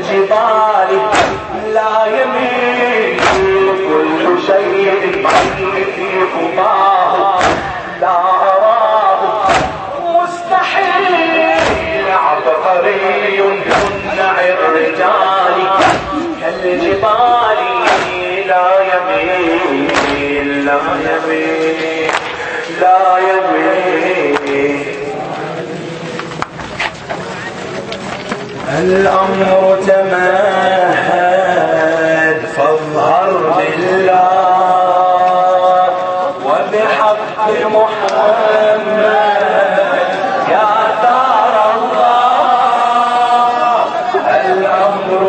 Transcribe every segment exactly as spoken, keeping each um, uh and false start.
كالجبال لا يميل كل شيء في قباه لا أراه مستحيل عبقري منع الرجال كالجبال لا يميل لا يميل لا يميل. الأمر تمهد فاظهر بالله وبحق محمد يا ثار الله. الأمر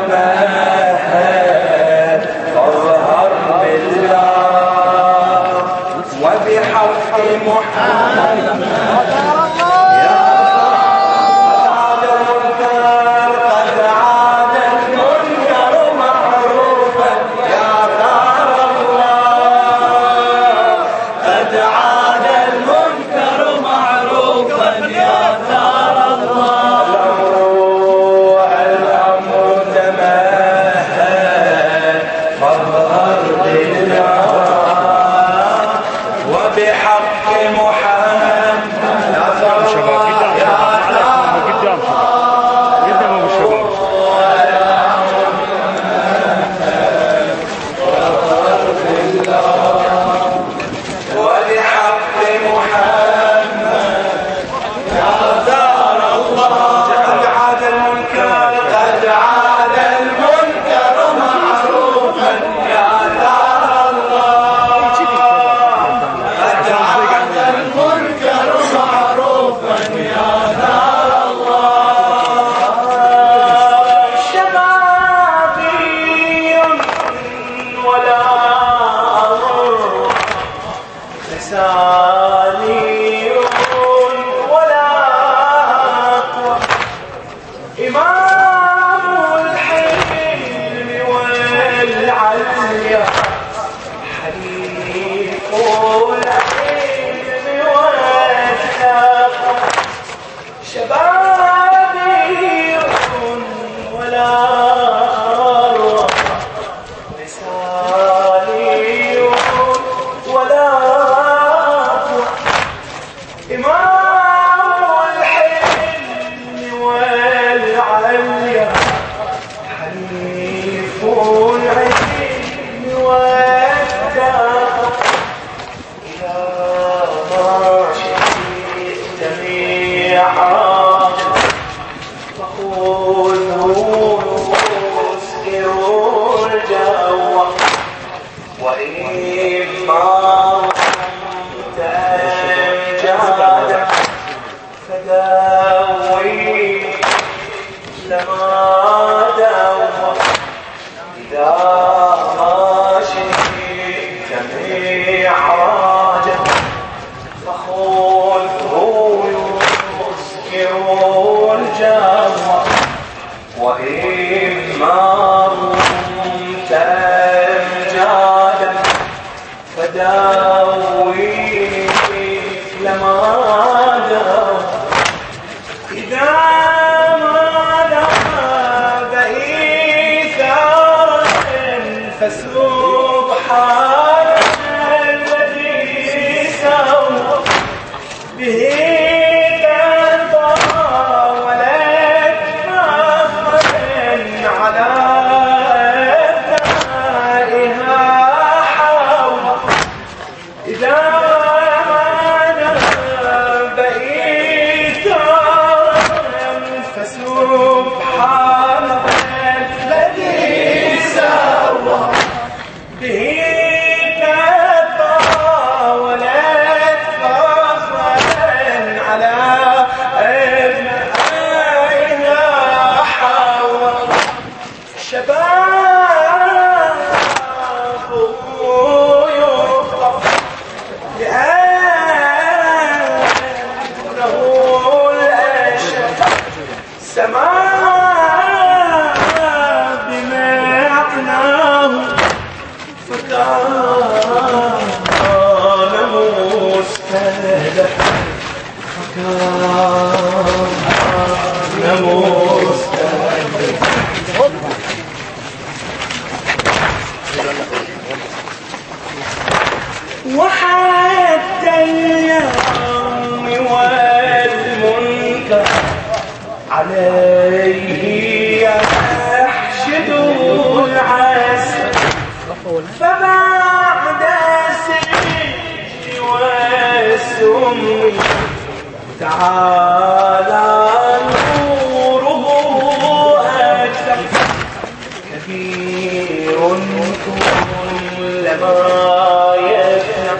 تمهد فاظهر بالله وبحق محمد فسبحان الذي سوى به تطاولت فخرا على فبعد السجن والسم تعالى نوره أكثر كبير كلما يفنى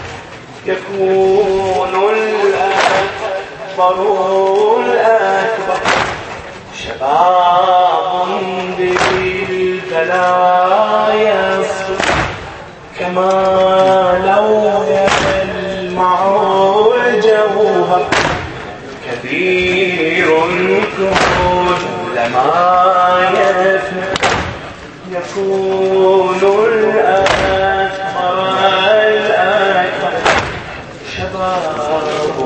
يكون الأكبر الأكبر شباب بالبلايا كما لو يلمع الجوهر كبير كلما يفنى يكون الأكبر الأكبر شباب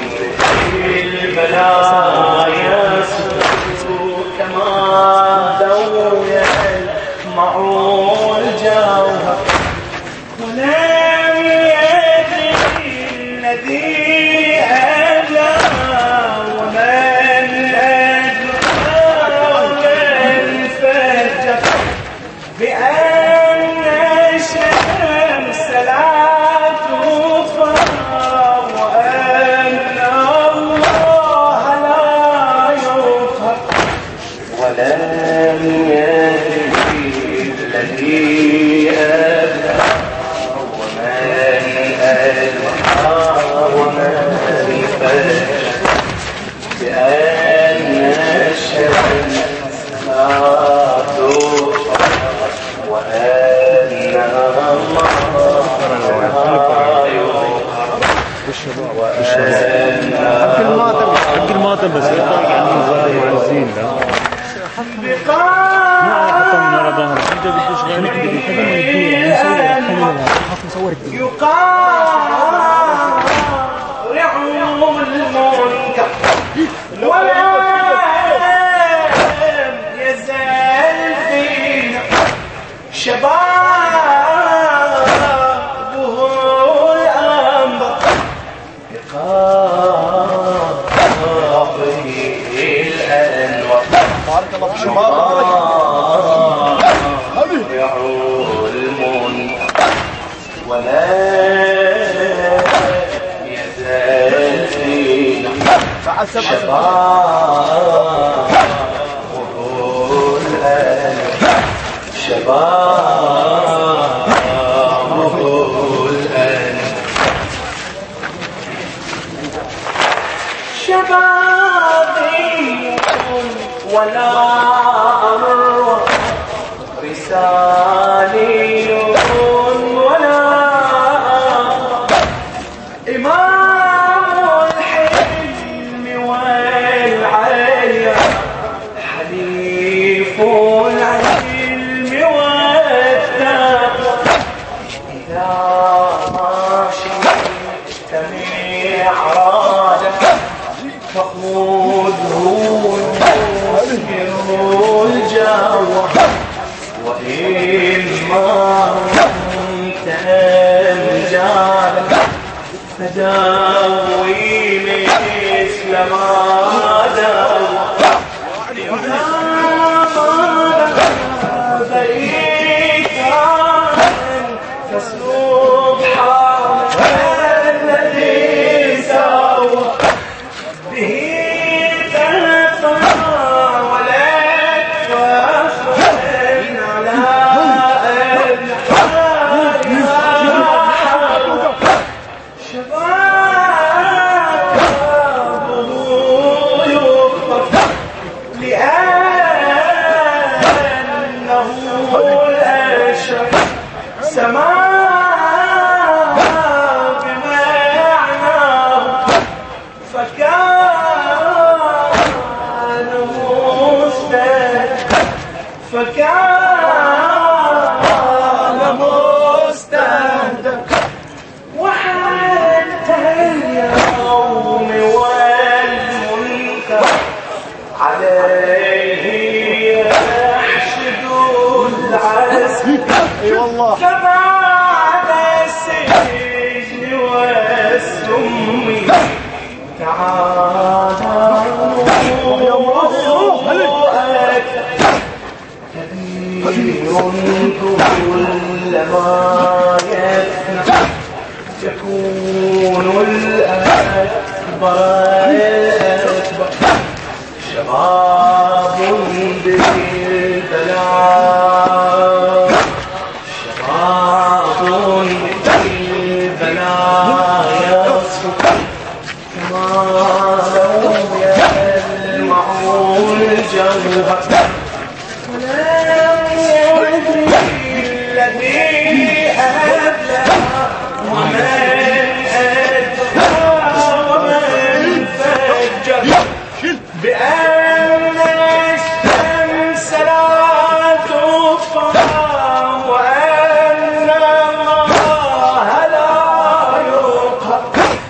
بالبلايا كما لو يلمع الجوهر ولم يدري الذي أدلى ومن أدلى ومن فجر بأن الشمس لا تطفى وأن الله لا يغفر ولم يدري الذي أدلى ومن أدلى ومن فجر بأن الشمس لا تطفى وأن الله لا يغفر حق الماطر بس يطلق عن الزاي والزين لا ما حطهم من على ظهر انت بدوش غيرك بدي كذا ما يدور يعني نصور خلينا نصور الدين يقارع المنكر ولا يزال فينا شبابه الأنبر بقاطه الأنور بارك الله في شبابك يعود المنكر ولا يزال فينا شبابه الأنور شبابه الأنور شبابي ولا أروى رسالي ولا إمام الحلم والعليا حليف العلم والتقوى إذا ما شئت معراجك فخذه المسكر الجوى وإما كنت أنجالك فداوي مثل ما داوى إذا ما بريكا فسبحان الذي سوى به تنفى ولك فخر على الحال شبابه يغفر لأنه الأشرف سماه بمعناه فكان مستهدف فكان مستهدف وحتى اليوم والمنكر عليه يحشد العسكر اي والله فبعد السجن والسم تعالى نوره أكثر كبير كلما يفنى يكون الأكبر الأكبر شباب بالبلاء شباب بالبلاء يصفق كما لو يلمع الجوهر ولم يدري الذي أبلى ومن أدرى ومن فجر بأن الشمس لا تطفى وأن الله لا يقهر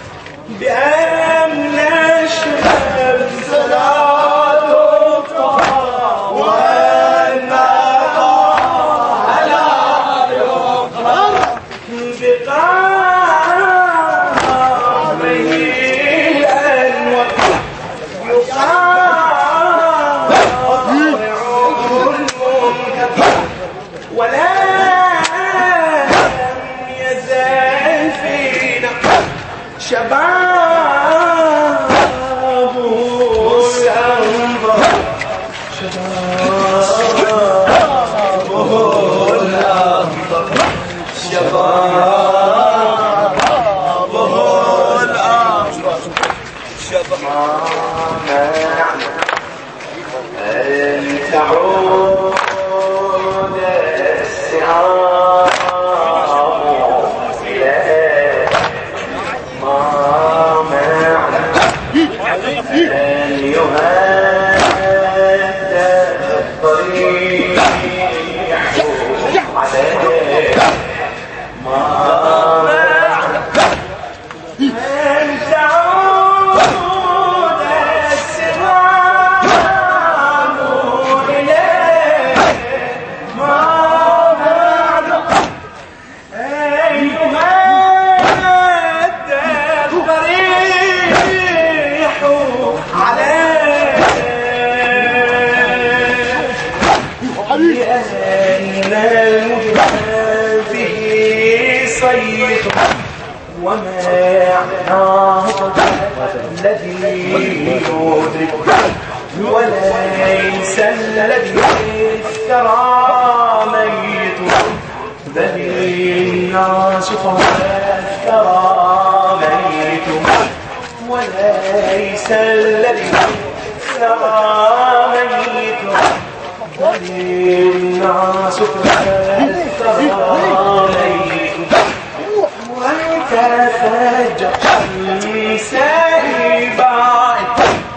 بأن الشمس لا تطفى وأن الله لا يقهر بقامه الأنور ولا يزال فينا شباب الأنظر شباب الأنظر شباب الأنظر شباب أن تعود ومعناه الذي يدرك وليس الذي افترى ميت بل الناس افترى ميت وليس الذي افترى ميت بل الناس افترى ميت وتفجر سيبات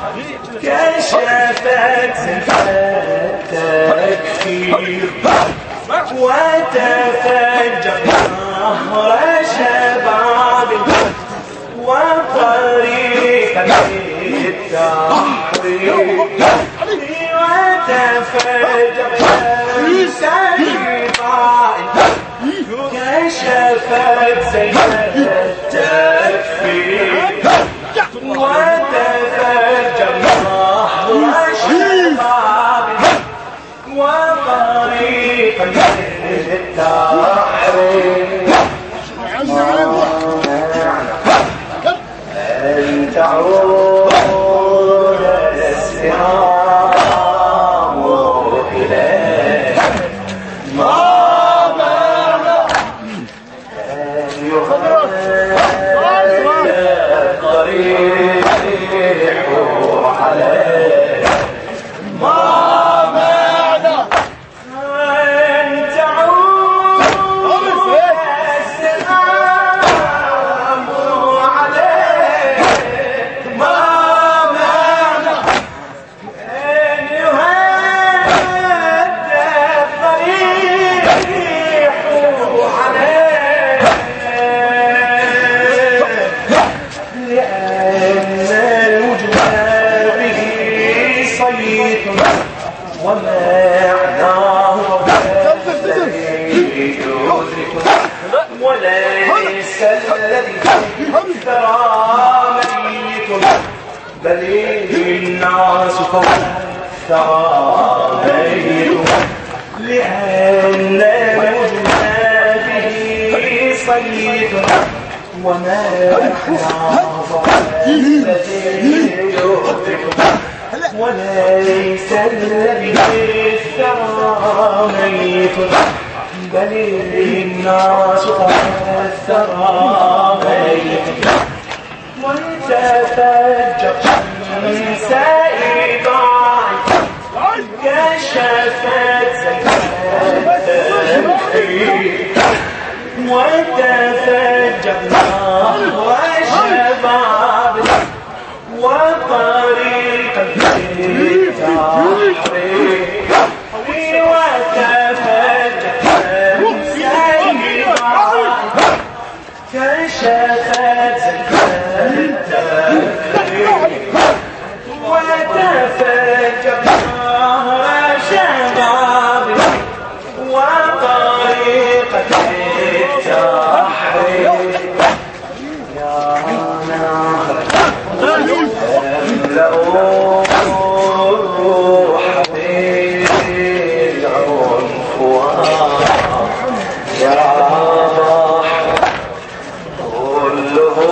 كشفت التكفير وتفجر نهر شباب وطريق التحرير وتفجر سيبات كشفت زين التكفير وتفجر نهر شباب وطريق التحرير أن تعود السهام إليه وليس الذي افترى ميت بل الناس فوق افترى ميت وما وليس الذي الثرى ميت بل الناس الثرى ميت وتفجر من سائبا كشفت زكاة الخير وتفجرنا وشباب وطريق التحرير وتفجر سيبا كشفت زكاة الخير وتفجرنا وشباب وطريق التحرير يا نهر املأوا حبيب العنف يا بحر كله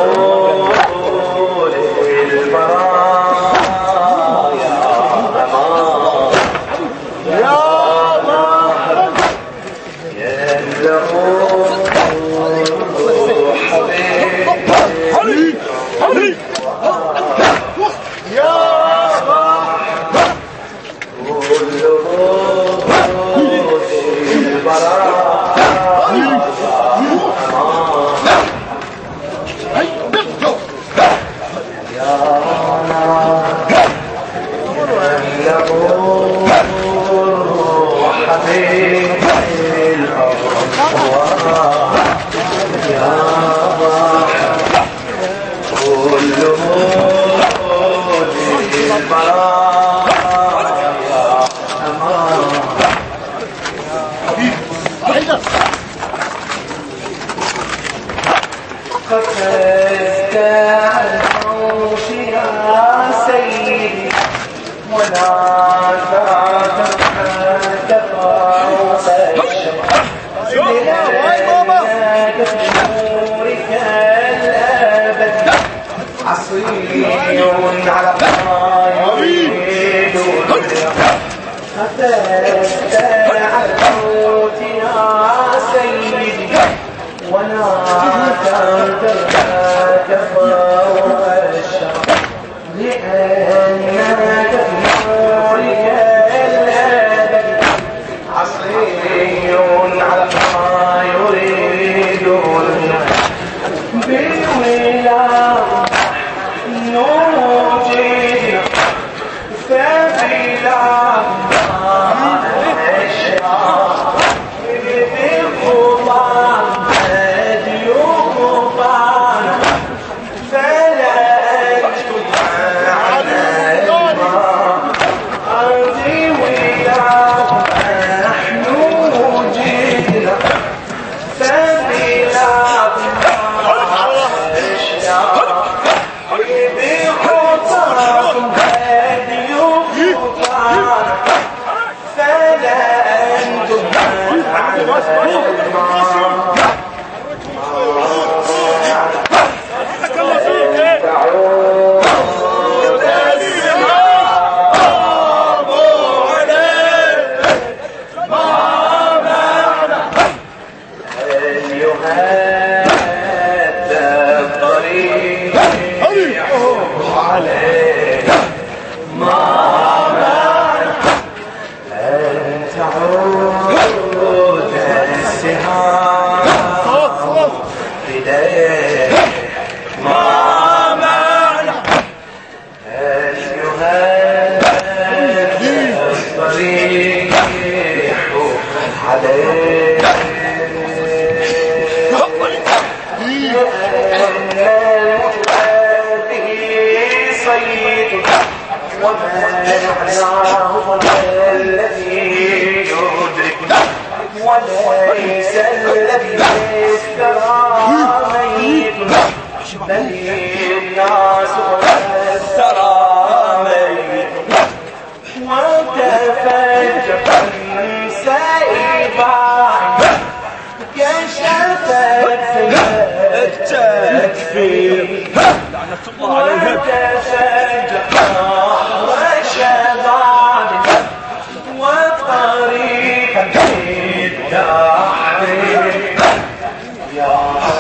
للبرايا أمان يا بحر يملأوا حبيب حبيب يا بحر كله للبرايا يا حبيب يا بحر كله للبرايا أمان قفزت على الموت يا سيدي ولا تعتقد فوق الشمس لأنك في نورك الأبد عصي على قايد قفزت على الموت يا سيدي ولا ترتاك فوق الشمس لأنك في نورك الأبد عصي على ما يريد بالولاء نوجد فبلا أشعار بالخطان وليس الذي اشترى ميت بل الناس اشترى ميت وتفجر سائبا كشفت وشباب وطريق التحرير يا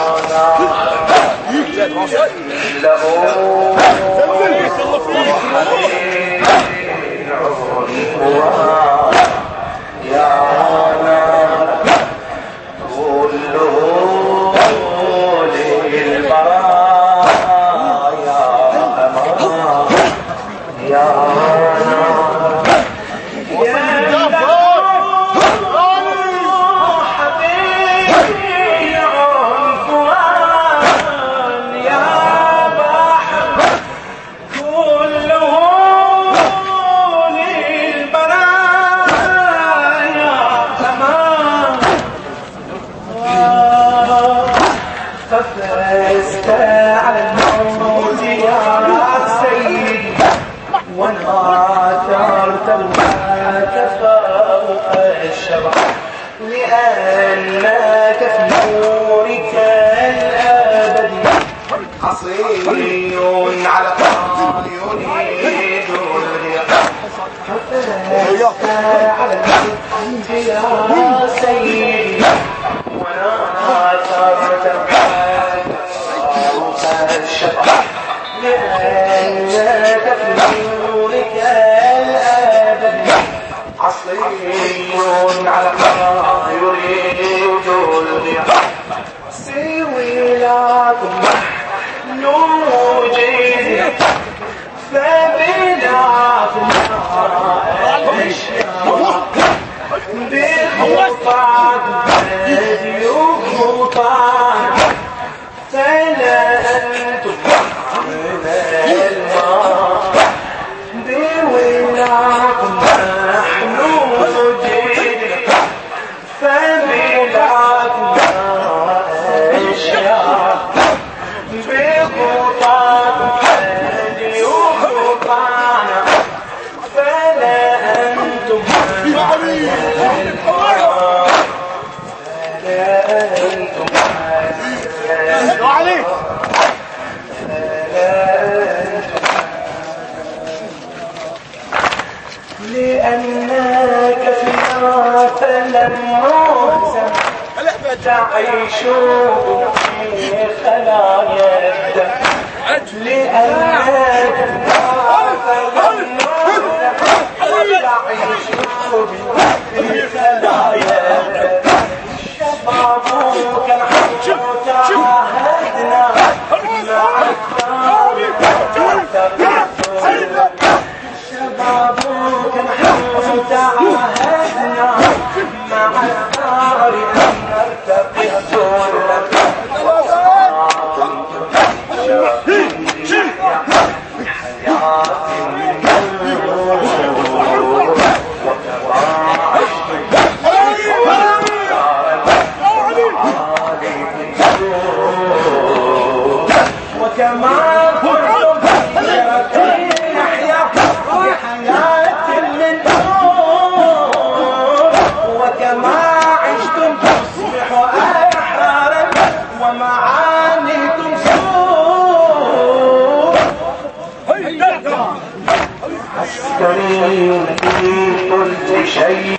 فزت على الموت يا سيدي وناثرت الموت فوق الشبع لأنك في نورك الأبدي عصي على طال يريد الغياب فزت على الموت يا سيدي وناثرت لأنك في نورك الأبدي عصي على ما يريد الغياب سوي لكم نوجد فبنا في النار بخطعت بدي وخطعت فلا أنتم من الماء بولاكم نحن نجينا فبلاكم أشياء بخطاكم هدي وخطانا فلا أنتم من الماء فلا أنتم عليك لأنك فينا فلم نهزم تعيش في خلايا الدم لأنك فينا فلم نهزم تعيش في خلايا الدم شبابك نحن تعهدنا مع الثار شبابك نحن تعهدنا مع الثار أن نرتقي سلما وكما كنتم نحيا بحياة من نور وكما عشتم تصبحوا أحرارا ومعانيكم سوء عسكري قلت شيء